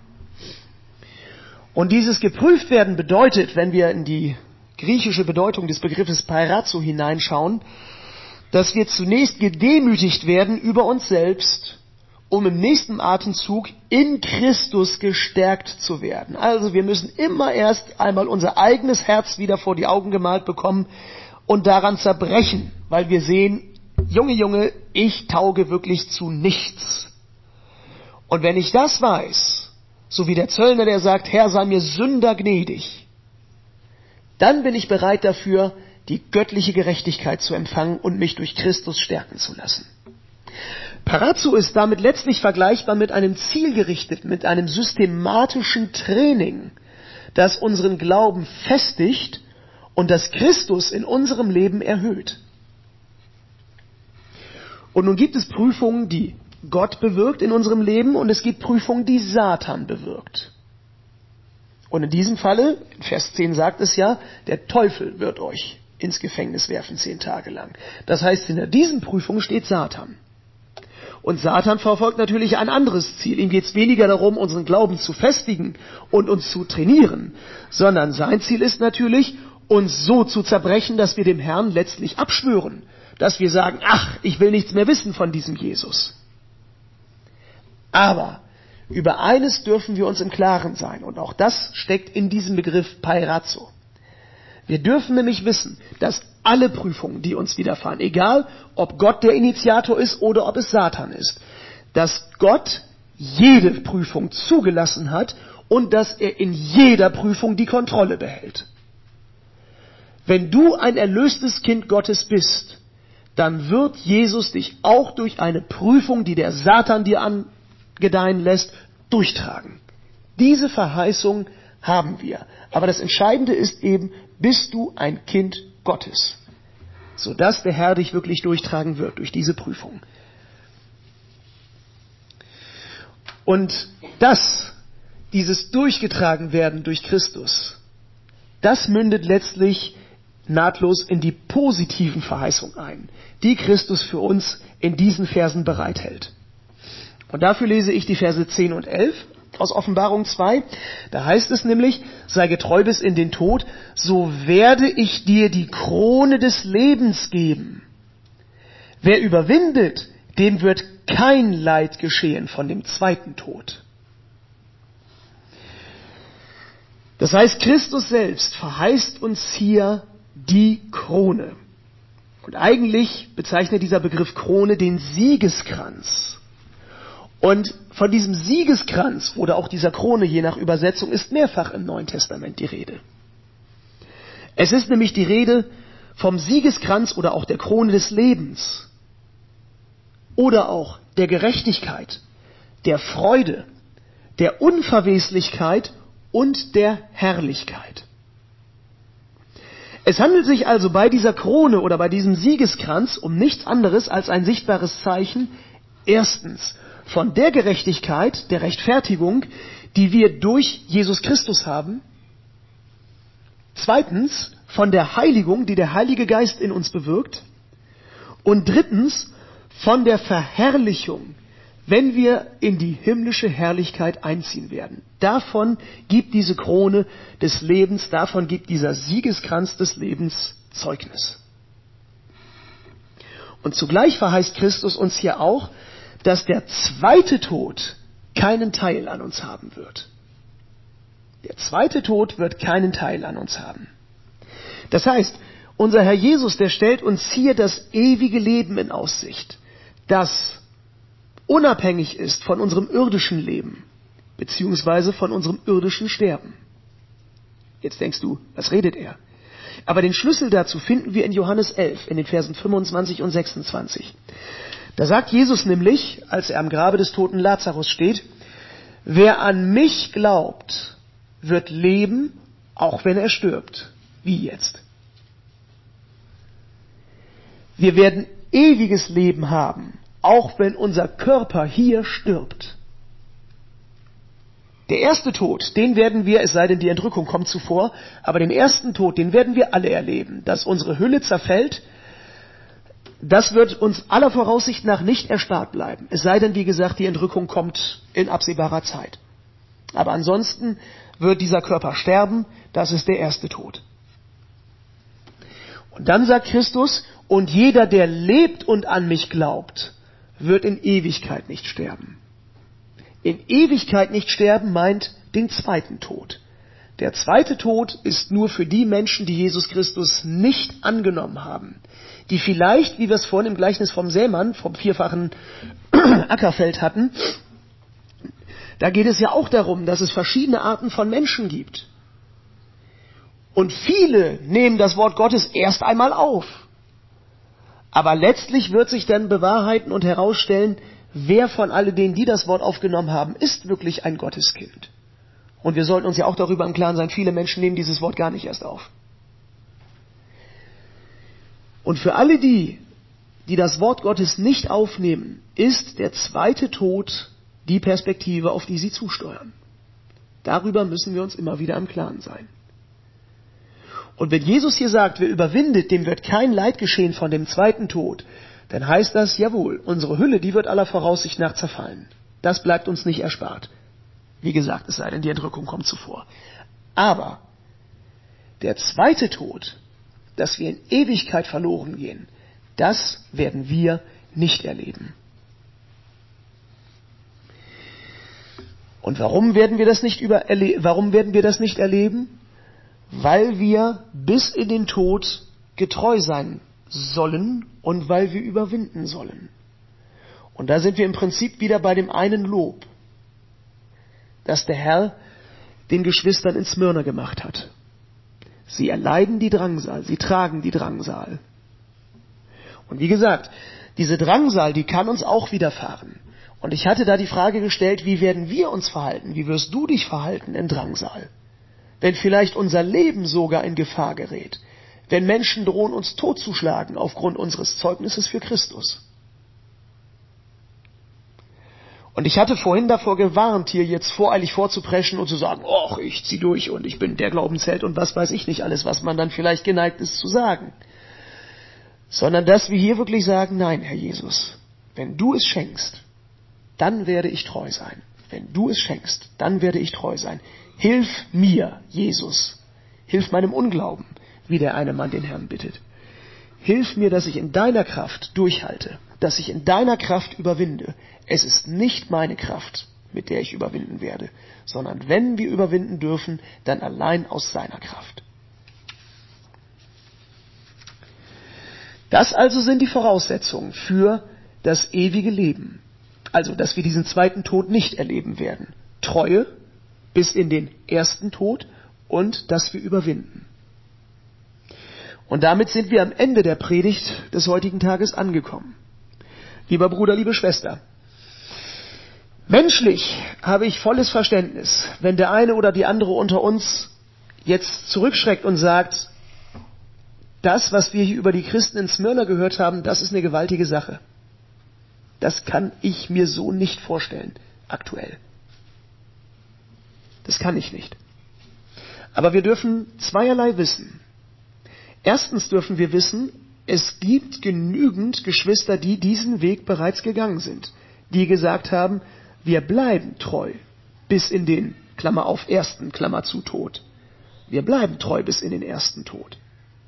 Und dieses geprüft werden bedeutet, wenn wir in die griechische Bedeutung des Begriffes Peirazo hineinschauen, dass wir zunächst gedemütigt werden über uns selbst, um im nächsten Atemzug in Christus gestärkt zu werden. Also wir müssen immer erst einmal unser eigenes Herz wieder vor die Augen gemalt bekommen und daran zerbrechen, weil wir sehen, Junge, ich tauge wirklich zu nichts. Und wenn ich das weiß, so wie der Zöllner, der sagt, Herr, sei mir Sünder gnädig, dann bin ich bereit dafür, die göttliche Gerechtigkeit zu empfangen und mich durch Christus stärken zu lassen. Peirazo ist damit letztlich vergleichbar mit einem zielgerichteten, mit einem systematischen Training, das unseren Glauben festigt und das Christus in unserem Leben erhöht. Und nun gibt es Prüfungen, die Gott bewirkt in unserem Leben und es gibt Prüfungen, die Satan bewirkt. Und in diesem Falle, in Vers 10 sagt es ja, der Teufel wird euch ins Gefängnis werfen 10 Tage lang. Das heißt, hinter diesen Prüfungen steht Satan. Und Satan verfolgt natürlich ein anderes Ziel. Ihm geht es weniger darum, unseren Glauben zu festigen und uns zu trainieren, sondern sein Ziel ist natürlich, uns so zu zerbrechen, dass wir dem Herrn letztlich abschwören. Dass wir sagen, ach, ich will nichts mehr wissen von diesem Jesus. Aber über eines dürfen wir uns im Klaren sein. Und auch das steckt in diesem Begriff Peirazo. Wir dürfen nämlich wissen, dass alle Prüfungen, die uns widerfahren, egal ob Gott der Initiator ist oder ob es Satan ist, dass Gott jede Prüfung zugelassen hat und dass er in jeder Prüfung die Kontrolle behält. Wenn du ein erlöstes Kind Gottes bist, dann wird Jesus dich auch durch eine Prüfung, die der Satan dir angedeihen lässt, durchtragen. Diese Verheißung haben wir. Aber das Entscheidende ist eben, bist du ein Kind Gottes, sodass der Herr dich wirklich durchtragen wird durch diese Prüfung. Und dieses durchgetragen werden durch Christus, das mündet letztlich nahtlos in die positiven Verheißungen ein, die Christus für uns in diesen Versen bereithält. Und dafür lese ich die Verse 10 und 11 aus Offenbarung 2. Da heißt es nämlich, sei getreu bis in den Tod, so werde ich dir die Krone des Lebens geben. Wer überwindet, dem wird kein Leid geschehen von dem zweiten Tod. Das heißt, Christus selbst verheißt uns hier die Krone. Und eigentlich bezeichnet dieser Begriff Krone den Siegeskranz. Und von diesem Siegeskranz oder auch dieser Krone, je nach Übersetzung, ist mehrfach im Neuen Testament die Rede. Es ist nämlich die Rede vom Siegeskranz oder auch der Krone des Lebens oder auch der Gerechtigkeit, der Freude, der Unverweslichkeit und der Herrlichkeit. Es handelt sich also bei dieser Krone oder bei diesem Siegeskranz um nichts anderes als ein sichtbares Zeichen, erstens von der Gerechtigkeit, der Rechtfertigung, die wir durch Jesus Christus haben, zweitens von der Heiligung, die der Heilige Geist in uns bewirkt, und drittens von der Verherrlichung, wenn wir in die himmlische Herrlichkeit einziehen werden. Davon gibt diese Krone des Lebens, davon gibt dieser Siegeskranz des Lebens Zeugnis. Und zugleich verheißt Christus uns hier auch, dass der zweite Tod keinen Teil an uns haben wird. Der zweite Tod wird keinen Teil an uns haben. Das heißt, unser Herr Jesus, der stellt uns hier das ewige Leben in Aussicht, das unabhängig ist von unserem irdischen Leben, beziehungsweise von unserem irdischen Sterben. Jetzt denkst du, was redet er? Aber den Schlüssel dazu finden wir in Johannes 11, in den Versen 25 und 26. Da sagt Jesus nämlich, als er am Grabe des toten Lazarus steht, wer an mich glaubt, wird leben, auch wenn er stirbt. Wie jetzt? Wir werden ewiges Leben haben, auch wenn unser Körper hier stirbt. Der erste Tod, den werden wir, es sei denn die Entrückung kommt zuvor, aber den ersten Tod, den werden wir alle erleben. Dass unsere Hülle zerfällt, das wird uns aller Voraussicht nach nicht erspart bleiben. Es sei denn, wie gesagt, die Entrückung kommt in absehbarer Zeit. Aber ansonsten wird dieser Körper sterben, das ist der erste Tod. Und dann sagt Christus, und jeder, der lebt und an mich glaubt, wird in Ewigkeit nicht sterben. In Ewigkeit nicht sterben meint den zweiten Tod. Der zweite Tod ist nur für die Menschen, die Jesus Christus nicht angenommen haben. Die vielleicht, wie wir es vorhin im Gleichnis vom Sämann, vom vierfachen Ackerfeld hatten, da geht es ja auch darum, dass es verschiedene Arten von Menschen gibt. Und viele nehmen das Wort Gottes erst einmal auf. Aber letztlich wird sich dann bewahrheiten und herausstellen, wer von all denen, die das Wort aufgenommen haben, ist wirklich ein Gotteskind. Und wir sollten uns ja auch darüber im Klaren sein, viele Menschen nehmen dieses Wort gar nicht erst auf. Und für alle die, die das Wort Gottes nicht aufnehmen, ist der zweite Tod die Perspektive, auf die sie zusteuern. Darüber müssen wir uns immer wieder im Klaren sein. Und wenn Jesus hier sagt, wer überwindet, dem wird kein Leid geschehen von dem zweiten Tod, dann heißt das, jawohl, unsere Hülle, die wird aller Voraussicht nach zerfallen. Das bleibt uns nicht erspart. Wie gesagt, es sei denn, die Entrückung kommt zuvor. Aber der zweite Tod, dass wir in Ewigkeit verloren gehen, das werden wir nicht erleben. Und warum werden wir das nicht erleben? Weil wir bis in den Tod getreu sein sollen und weil wir überwinden sollen. Und da sind wir im Prinzip wieder bei dem einen Lob, das der Herr den Geschwistern in Smyrna gemacht hat. Sie erleiden die Drangsal, sie tragen die Drangsal. Und wie gesagt, diese Drangsal, die kann uns auch widerfahren. Und ich hatte da die Frage gestellt, wie werden wir uns verhalten? Wie wirst du dich verhalten in Drangsal? Wenn vielleicht unser Leben sogar in Gefahr gerät. Wenn Menschen drohen, uns totzuschlagen aufgrund unseres Zeugnisses für Christus. Und ich hatte vorhin davor gewarnt, hier jetzt voreilig vorzupreschen und zu sagen, ach, ich zieh durch und ich bin der Glaubensheld und was weiß ich nicht alles, was man dann vielleicht geneigt ist zu sagen. Sondern dass wir hier wirklich sagen, nein, Herr Jesus, wenn du es schenkst, dann werde ich treu sein. Wenn du es schenkst, dann werde ich treu sein. Hilf mir, Jesus. Hilf meinem Unglauben, wie der eine Mann den Herrn bittet. Hilf mir, dass ich in deiner Kraft durchhalte, dass ich in deiner Kraft überwinde. Es ist nicht meine Kraft, mit der ich überwinden werde, sondern wenn wir überwinden dürfen, dann allein aus seiner Kraft. Das also sind die Voraussetzungen für das ewige Leben. Also, dass wir diesen zweiten Tod nicht erleben werden. Treue bis in den ersten Tod und dass wir überwinden. Und damit sind wir am Ende der Predigt des heutigen Tages angekommen. Lieber Bruder, liebe Schwester, menschlich habe ich volles Verständnis, wenn der eine oder die andere unter uns jetzt zurückschreckt und sagt, das, was wir hier über die Christen in Smyrna gehört haben, das ist eine gewaltige Sache. Das kann ich mir so nicht vorstellen, aktuell. Das kann ich nicht. Aber wir dürfen zweierlei wissen. Erstens dürfen wir wissen, es gibt genügend Geschwister, die diesen Weg bereits gegangen sind, die gesagt haben, wir bleiben treu bis in den, Klammer auf, ersten, Klammer zu, Tod. Wir bleiben treu bis in den ersten Tod.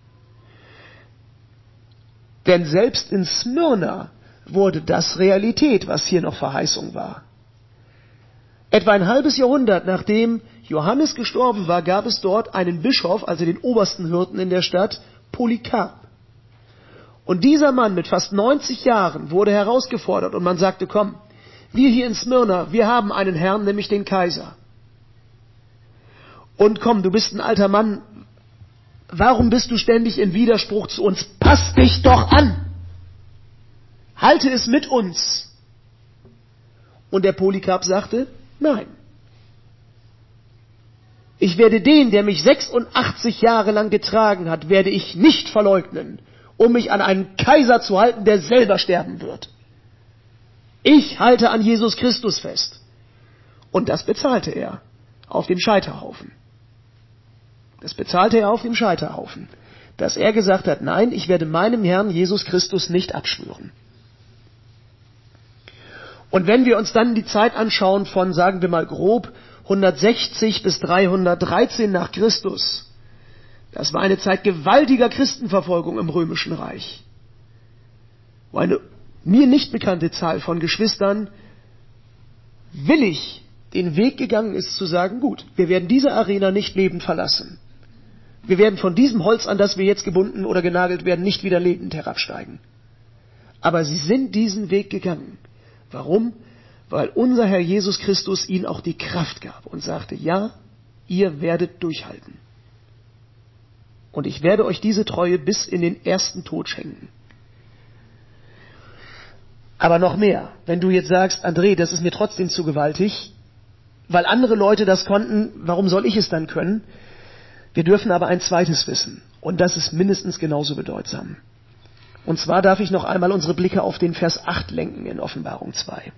Denn selbst in Smyrna wurde das Realität, was hier noch Verheißung war. Etwa ein halbes Jahrhundert nachdem Johannes gestorben war, gab es dort einen Bischof, also den obersten Hirten in der Stadt, Polycarp. Und dieser Mann mit fast 90 Jahren wurde herausgefordert und man sagte, komm, wir hier in Smyrna, wir haben einen Herrn, nämlich den Kaiser. Und komm, du bist ein alter Mann, warum bist du ständig in Widerspruch zu uns? Pass dich doch an! Halte es mit uns! Und der Polycarp sagte, nein. Ich werde den, der mich 86 Jahre lang getragen hat, werde ich nicht verleugnen, um mich an einen Kaiser zu halten, der selber sterben wird. Ich halte an Jesus Christus fest. Und das bezahlte er auf dem Scheiterhaufen. Das bezahlte er auf dem Scheiterhaufen. Dass er gesagt hat, nein, ich werde meinem Herrn Jesus Christus nicht abschwören. Und wenn wir uns dann die Zeit anschauen von, sagen wir mal grob, 160 bis 313 nach Christus, das war eine Zeit gewaltiger Christenverfolgung im Römischen Reich, wo eine mir nicht bekannte Zahl von Geschwistern willig den Weg gegangen ist zu sagen, gut, wir werden diese Arena nicht lebend verlassen. Wir werden von diesem Holz, an das wir jetzt gebunden oder genagelt werden, nicht wieder lebend herabsteigen. Aber sie sind diesen Weg gegangen. Warum? Weil unser Herr Jesus Christus ihnen auch die Kraft gab und sagte, ja, ihr werdet durchhalten. Und ich werde euch diese Treue bis in den ersten Tod schenken. Aber noch mehr, wenn du jetzt sagst, André, das ist mir trotzdem zu gewaltig, weil andere Leute das konnten, warum soll ich es dann können? Wir dürfen aber ein zweites wissen, und das ist mindestens genauso bedeutsam. Und zwar darf ich noch einmal unsere Blicke auf den Vers 8 lenken in Offenbarung 2.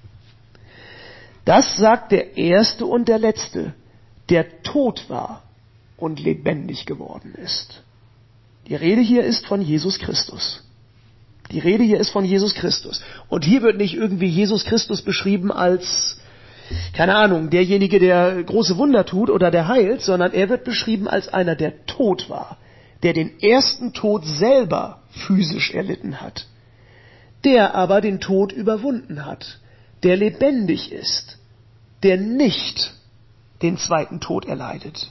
Das sagt der Erste und der Letzte, der tot war und lebendig geworden ist. Die Rede hier ist von Jesus Christus. Die Rede hier ist von Jesus Christus. Und hier wird nicht irgendwie Jesus Christus beschrieben als, keine Ahnung, derjenige, der große Wunder tut oder der heilt, sondern er wird beschrieben als einer, der tot war, der den ersten Tod selber physisch erlitten hat, der aber den Tod überwunden hat, der lebendig ist, der nicht den zweiten Tod erleidet.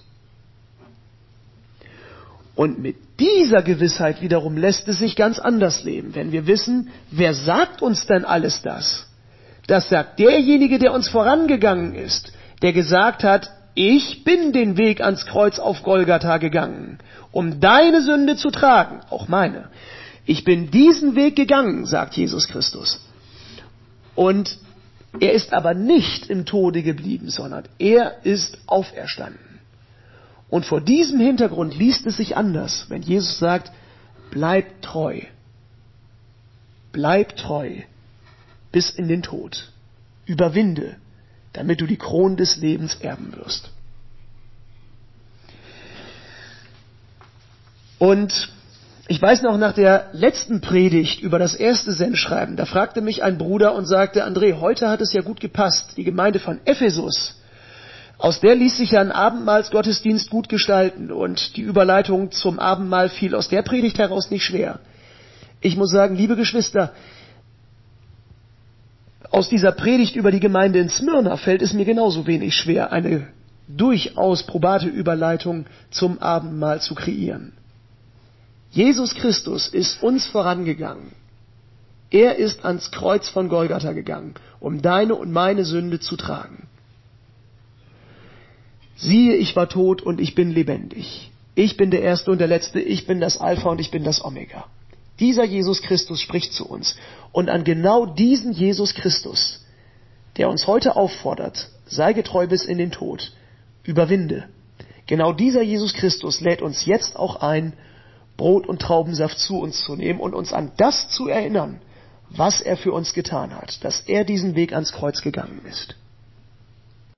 Und mit dieser Gewissheit wiederum lässt es sich ganz anders leben, wenn wir wissen, wer sagt uns denn alles das? Das sagt derjenige, der uns vorangegangen ist, der gesagt hat, ich bin den Weg ans Kreuz auf Golgatha gegangen, um deine Sünde zu tragen, auch meine. Ich bin diesen Weg gegangen, sagt Jesus Christus. Und er ist aber nicht im Tode geblieben, sondern er ist auferstanden. Und vor diesem Hintergrund liest es sich anders, wenn Jesus sagt, bleib treu bis in den Tod, überwinde, damit du die Krone des Lebens erben wirst. Und ich weiß noch, nach der letzten Predigt über das erste Sendschreiben, da fragte mich ein Bruder und sagte, André, heute hat es ja gut gepasst, die Gemeinde von Ephesus, aus der ließ sich ja ein Abendmahlsgottesdienst gut gestalten und die Überleitung zum Abendmahl fiel aus der Predigt heraus nicht schwer. Ich muss sagen, liebe Geschwister, aus dieser Predigt über die Gemeinde in Smyrna fällt es mir genauso wenig schwer, eine durchaus probate Überleitung zum Abendmahl zu kreieren. Jesus Christus ist uns vorangegangen. Er ist ans Kreuz von Golgatha gegangen, um deine und meine Sünde zu tragen. Siehe, ich war tot und ich bin lebendig. Ich bin der Erste und der Letzte, ich bin das Alpha und ich bin das Omega. Dieser Jesus Christus spricht zu uns. Und an genau diesen Jesus Christus, der uns heute auffordert, sei getreu bis in den Tod, überwinde. Genau dieser Jesus Christus lädt uns jetzt auch ein, Brot und Traubensaft zu uns zu nehmen und uns an das zu erinnern, was er für uns getan hat, dass er diesen Weg ans Kreuz gegangen ist.